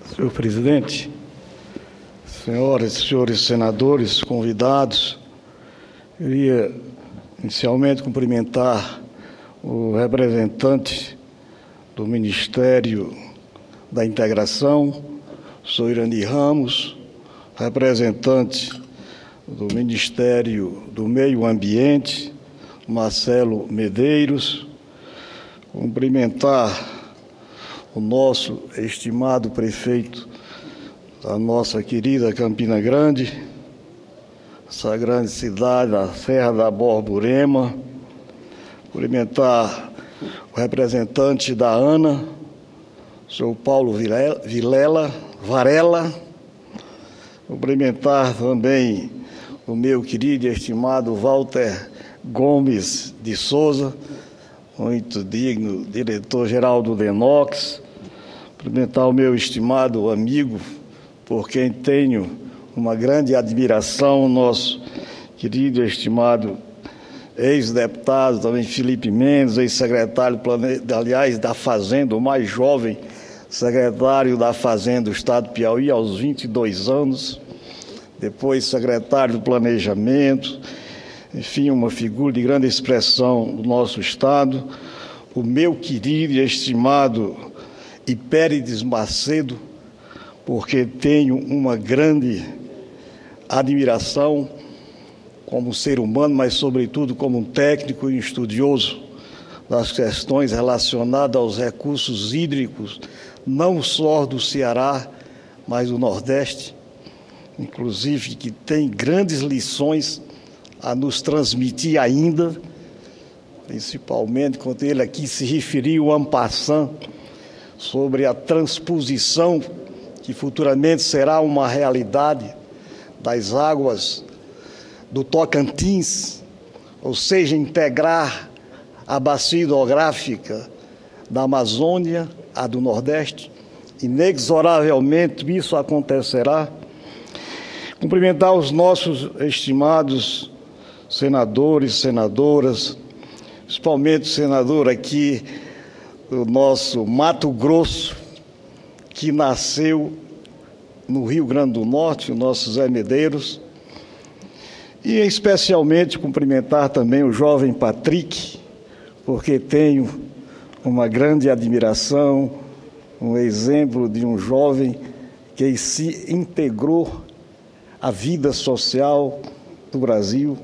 Senhor presidente, senhoras e senhores senadores, convidados, eu ia inicialmente cumprimentar o representante do Ministério da Integração, sou Irani Ramos, representante do Ministério do Meio Ambiente, Marcelo Medeiros, cumprimentar o nosso estimado prefeito da nossa querida Campina Grande, essa grande cidade da Serra da Borborema, cumprimentar o representante da ANA, o senhor Paulo Varela, cumprimentar também o meu querido e estimado Walter Gomes de Souza, muito digno diretor-geral do DENOX, cumprimentar o meu estimado amigo, por quem tenho uma grande admiração, nosso querido e estimado ex-deputado, também Felipe Mendes, ex-secretário, aliás, da Fazenda, o mais jovem secretário da Fazenda do Estado do Piauí, aos 22 anos, depois secretário do Planejamento, enfim, uma figura de grande expressão do nosso Estado, o meu querido e estimado Hipérides Macedo, porque tenho uma grande admiração como ser humano, mas, sobretudo, como um técnico e estudioso das questões relacionadas aos recursos hídricos, não só do Ceará, mas do Nordeste, inclusive que tem grandes lições a nos transmitir ainda, principalmente quando ele aqui se referiu en passant sobre a transposição que futuramente será uma realidade das águas do Tocantins, ou seja, integrar a bacia hidrográfica da Amazônia à do Nordeste. Inexoravelmente isso acontecerá. Cumprimentar os nossos estimados senadores, senadoras, principalmente o senador aqui do nosso Mato Grosso, que nasceu no Rio Grande do Norte, o nosso Zé Medeiros, e especialmente cumprimentar também o jovem Patrick, porque tenho uma grande admiração, um exemplo de um jovem que se integrou à vida social do Brasil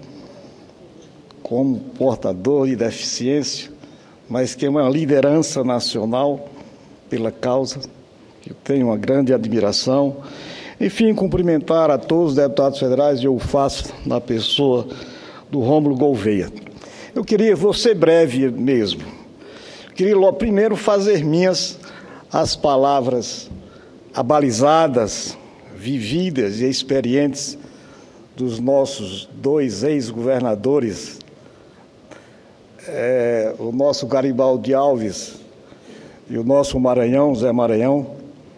como portador de deficiência, mas que é uma liderança nacional pela causa, que eu tenho uma grande admiração. Enfim, cumprimentar a todos os deputados federais, e eu faço na pessoa do Rômulo Gouveia. Vou ser breve mesmo. Queria primeiro fazer minhas as palavras abalizadas, vividas e experientes dos nossos dois ex-governadores, o nosso Garibaldi Alves e o nosso Maranhão, Zé Maranhão,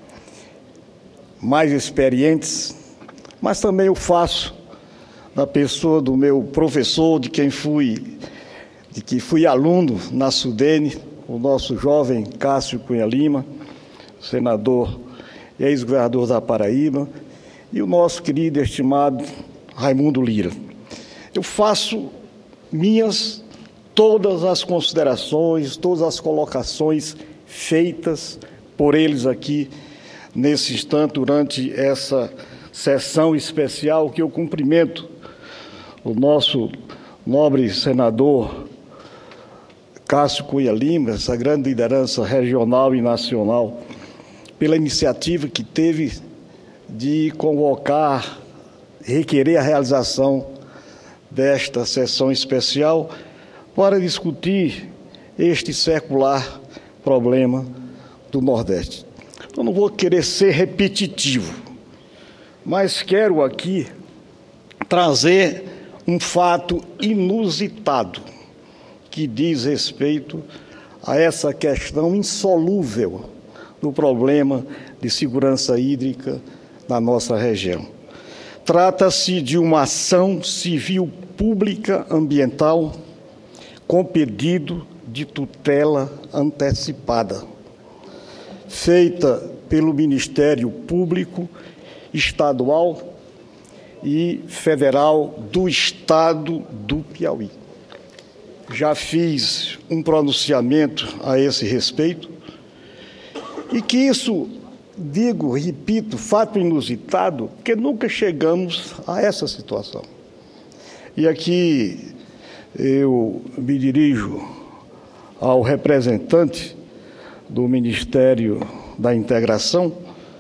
mais experientes, mas também eu faço na pessoa do meu professor, de que fui aluno na SUDENE, o nosso jovem Cássio Cunha Lima, senador e ex-governador da Paraíba, e o nosso querido e estimado Raimundo Lira. Eu faço minhas todas as considerações, todas as colocações feitas por eles aqui nesse instante, durante essa sessão especial, que eu cumprimento o nosso nobre senador Cássio Cunha Lima, essa grande liderança regional e nacional, pela iniciativa que teve de convocar, requerer a realização desta sessão especial para discutir este secular problema do Nordeste. Eu não vou querer ser repetitivo, mas quero aqui trazer um fato inusitado que diz respeito a essa questão insolúvel do problema de segurança hídrica na nossa região. Trata-se de uma ação civil pública ambiental com pedido de tutela antecipada, feita pelo Ministério Público Estadual e Federal do Estado do Piauí. Já fiz um pronunciamento a esse respeito e que isso, repito, fato inusitado, porque nunca chegamos a essa situação. E aqui eu me dirijo ao representante do Ministério da Integração,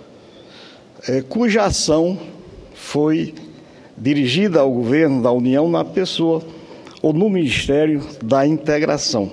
cuja ação foi dirigida ao governo da União na pessoa ou no Ministério da Integração.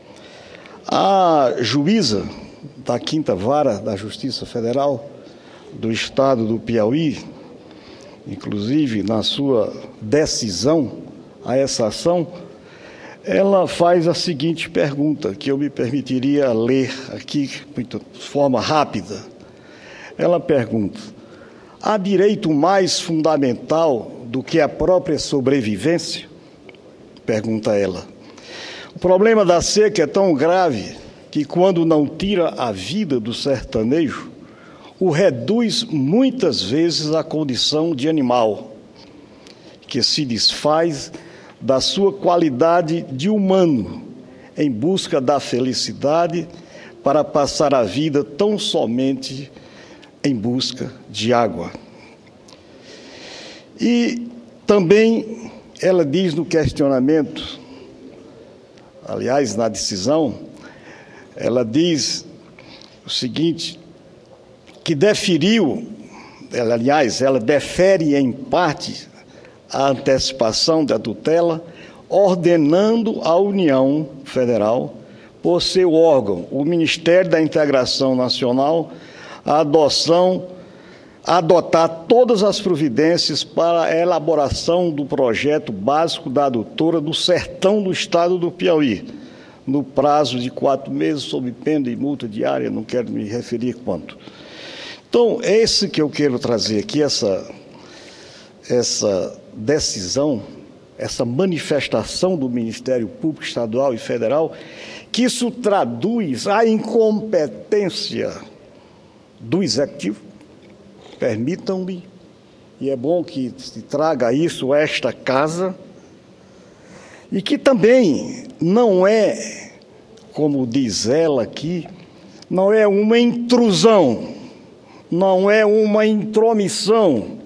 A juíza da 5ª Vara da Justiça Federal do Estado do Piauí, inclusive na sua decisão a essa ação, ela faz a seguinte pergunta, que eu me permitiria ler aqui de forma rápida. Ela pergunta: há direito mais fundamental do que a própria sobrevivência? Pergunta ela. O problema da seca é tão grave que, quando não tira a vida do sertanejo, o reduz muitas vezes à condição de animal, que se desfaz da sua qualidade de humano em busca da felicidade para passar a vida tão somente em busca de água. E também ela diz no questionamento, aliás, na decisão, ela diz o seguinte, que ela defere em parte a antecipação da tutela, ordenando à União Federal, por seu órgão, o Ministério da Integração Nacional, a adotar todas as providências para a elaboração do projeto básico da adutora do sertão do Estado do Piauí, no prazo de 4 meses, sob pena de multa diária, não quero me referir quanto. Então, é esse que eu quero trazer aqui, essa decisão, essa manifestação do Ministério Público Estadual e Federal, que isso traduz a incompetência do Executivo. Permitam-me, e é bom que se traga isso a esta casa, e que também não é, como diz ela aqui, não é uma intrusão, não é uma intromissão,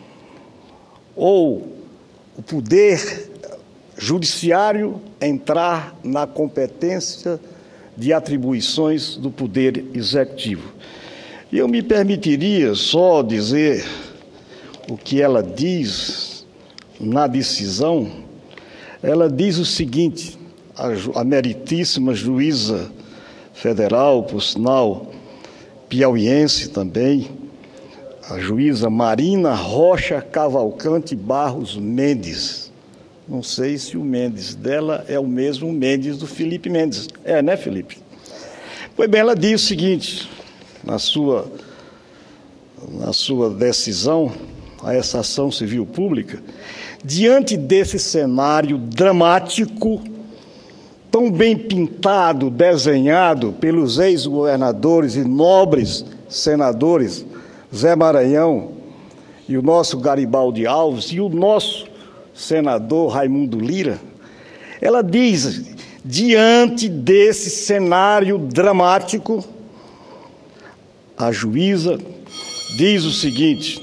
ou o poder judiciário entrar na competência de atribuições do poder executivo. E eu me permitiria só dizer o que ela diz na decisão. Ela diz o seguinte, a meritíssima juíza federal, por sinal, piauiense também, a juíza Marina Rocha Cavalcante Barros Mendes. Não sei se o Mendes dela é o mesmo Mendes do Felipe Mendes. É, né, Felipe? Pois bem, ela diz o seguinte, na sua decisão a essa ação civil pública, diante desse cenário dramático, tão bem pintado, desenhado pelos ex-governadores e nobres senadores Zé Maranhão e o nosso Garibaldi Alves e o nosso senador Raimundo Lira, ela diz, diante desse cenário dramático, a juíza diz o seguinte: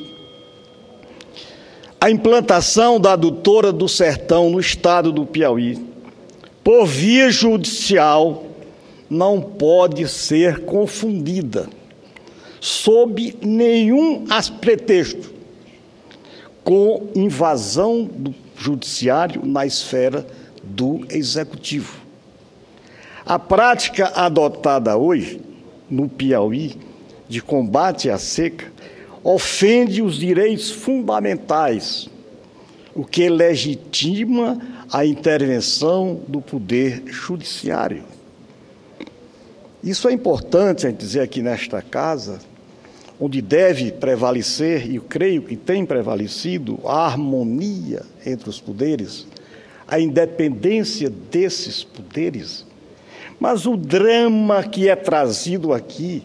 a implantação da adutora do sertão no estado do Piauí, por via judicial, não pode ser confundida, sob nenhum pretexto, com invasão do judiciário na esfera do executivo. A prática adotada hoje, no Piauí, de combate à seca, ofende os direitos fundamentais, o que legitima a intervenção do poder judiciário. Isso é importante a gente dizer aqui nesta casa, onde deve prevalecer, e eu creio que tem prevalecido, a harmonia entre os poderes, a independência desses poderes. Mas o drama que é trazido aqui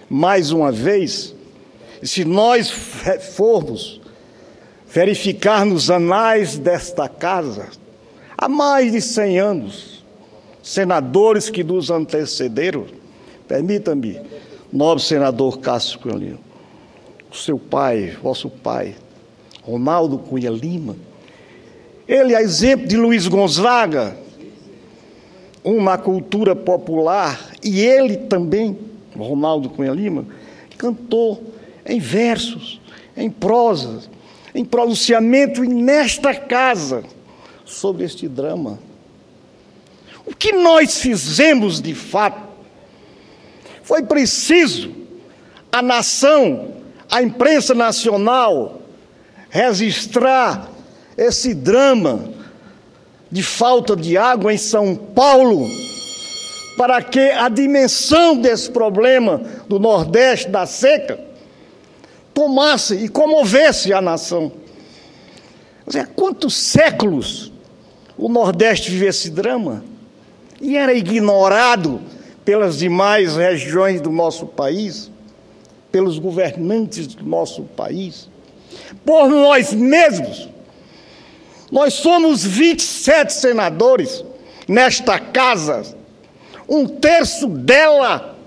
mais uma vez, se nós formos verificar nos anais desta casa, há mais de 100 anos, senadores que nos antecederam, permita-me, nobre senador Cássio Cunha Lima, o seu pai, vosso pai, Ronaldo Cunha Lima, ele, a exemplo de Luiz Gonzaga, na cultura popular, e ele também, Ronaldo Cunha Lima, cantou em versos, em prosas, em pronunciamento e nesta casa sobre este drama. O que nós fizemos de fato foi preciso a nação, a imprensa nacional, registrar esse drama de falta de água em São Paulo, para que a dimensão desse problema do Nordeste, da seca, tomasse e comovesse a nação. Há quantos séculos o Nordeste viveu esse drama e era ignorado pelas demais regiões do nosso país, pelos governantes do nosso país, por nós mesmos. Nós somos 27 senadores nesta casa, um terço dela,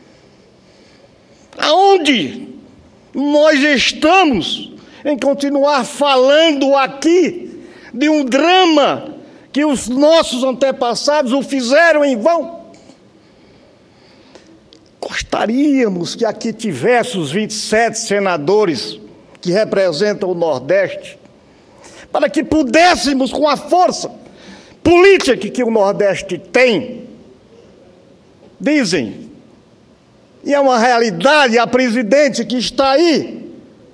aonde nós estamos em continuar falando aqui de um drama que os nossos antepassados o fizeram em vão. Gostaríamos que aqui tivesse os 27 senadores que representam o Nordeste, para que pudéssemos, com a força política que o Nordeste tem, dizem, e é uma realidade, a presidente que está aí,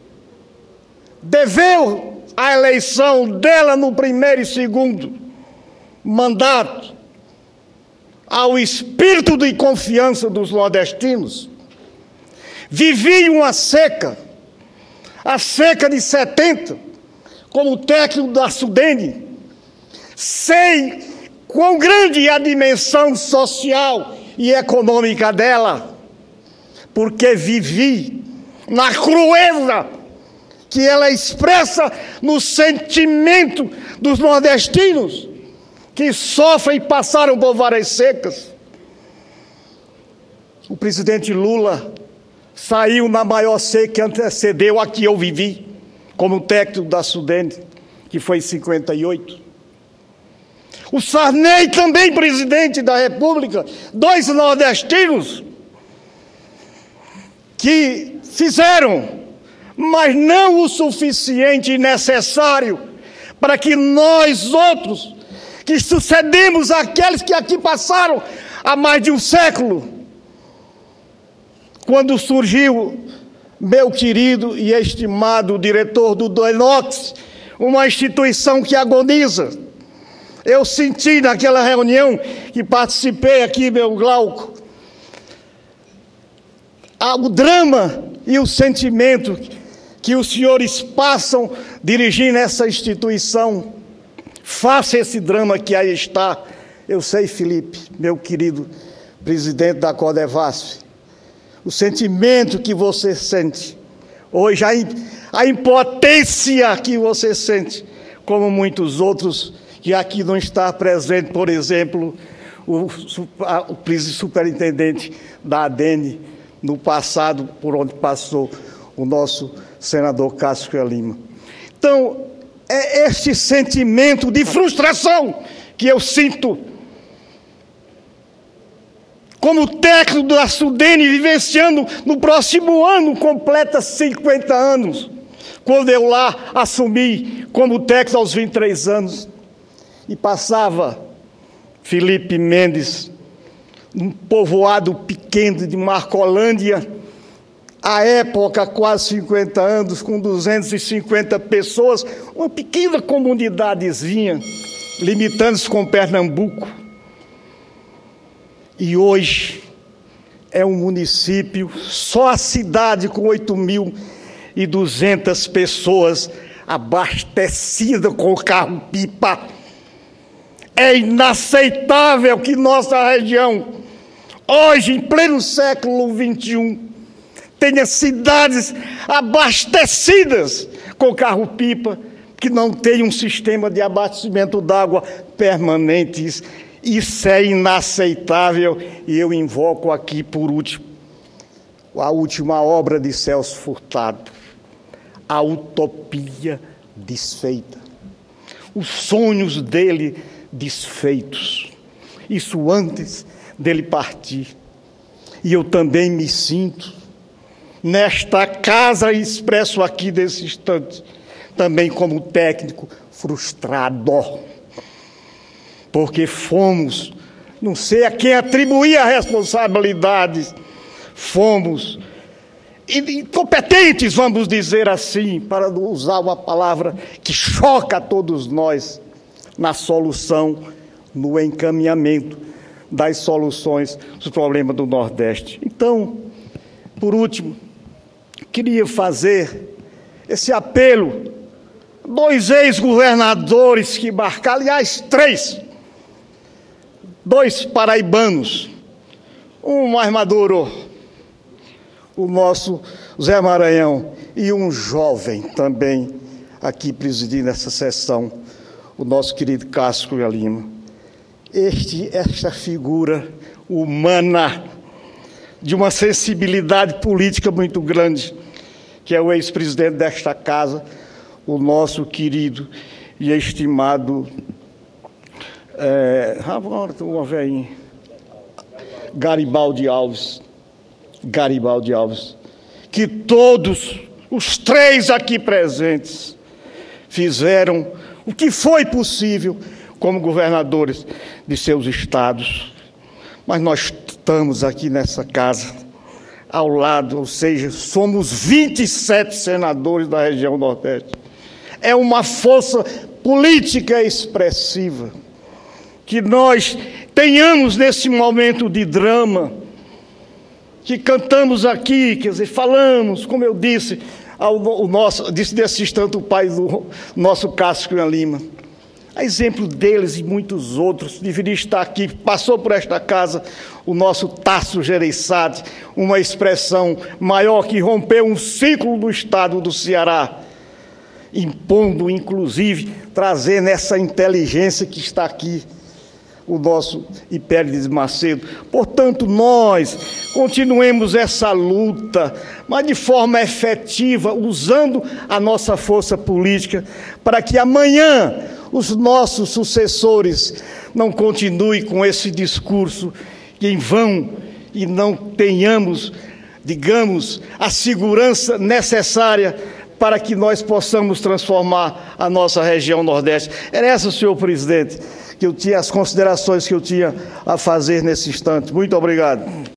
deveu a eleição dela no primeiro e segundo mandato ao espírito de confiança dos nordestinos. Vivi uma seca, a seca de 70, como técnico da Sudene, sei quão grande é a dimensão social e econômica dela, porque vivi na crueza que ela expressa no sentimento dos nordestinos que sofrem e passaram por várias secas. O presidente Lula saiu na maior seca que antecedeu a que eu vivi, como técnico da Sudene, que foi em 58. O Sarney, também presidente da República, dois nordestinos que fizeram, mas não o suficiente e necessário para que nós outros, que sucedemos àqueles que aqui passaram há mais de um século, quando surgiu meu querido e estimado diretor do DENOX, uma instituição que agoniza. Eu senti naquela reunião que participei aqui, meu Glauco, o drama e o sentimento que os senhores passam dirigindo essa instituição. Faça esse drama que aí está. Eu sei, Felipe, meu querido presidente da Codevasf, o sentimento que você sente, hoje a impotência que você sente, como muitos outros que aqui não está presente, por exemplo, o superintendente da ADENE, no passado, por onde passou o nosso senador Cássio Cunha Lima. Então, é este sentimento de frustração que eu sinto como técnico da Sudene, vivenciando no próximo ano, completa 50 anos, quando eu lá assumi como técnico aos 23 anos, e passava Felipe Mendes, um povoado pequeno de Marcolândia, à época, quase 50 anos, com 250 pessoas, uma pequena comunidadezinha, limitando-se com Pernambuco. E hoje é um município, só a cidade com 8.200 pessoas, abastecida com carro-pipa. É inaceitável que nossa região, hoje, em pleno século XXI, tenha cidades abastecidas com carro-pipa, que não tenha um sistema de abastecimento d'água permanentes. Isso é inaceitável. E eu invoco aqui, por último, a última obra de Celso Furtado, a utopia desfeita, os sonhos dele desfeitos, isso antes dele partir. E eu também me sinto, nesta casa, expresso aqui nesse instante, também como técnico frustrado, porque fomos, não sei a quem atribuir a responsabilidade, fomos incompetentes, vamos dizer assim, para usar uma palavra que choca a todos nós, na solução, no encaminhamento das soluções dos problemas do Nordeste. Então, por último, queria fazer esse apelo. 2 ex-governadores que marcaram, aliás, 3, 2 paraibanos, um mais maduro, o nosso Zé Maranhão, e um jovem também aqui presidindo essa sessão, o nosso querido Cássio Cunha Lima. Esta figura humana, de uma sensibilidade política muito grande, que é o ex-presidente desta casa, o nosso querido e estimado Garibaldi Alves, que todos os 3 aqui presentes fizeram o que foi possível como governadores de seus estados. Mas nós estamos aqui nessa casa, ao lado, ou seja, somos 27 senadores da região Nordeste. É uma força política expressiva. Que nós tenhamos nesse momento de drama, que cantamos aqui, quer dizer, falamos, como eu disse, disse nesse instante o pai do nosso Cássio Cunha Lima. A exemplo deles e muitos outros, deveria estar aqui, passou por esta casa, o nosso Tasso Gereissati, uma expressão maior que rompeu um ciclo do estado do Ceará, impondo, inclusive, trazendo essa inteligência que está aqui, o nosso Hipérides Macedo. Portanto, nós continuemos essa luta, mas de forma efetiva, usando a nossa força política, para que amanhã os nossos sucessores não continuem com esse discurso em vão e não tenhamos, digamos, a segurança necessária para que nós possamos transformar a nossa região Nordeste. Era essa, senhor presidente, que eu tinha, as considerações que eu tinha a fazer nesse instante. Muito obrigado.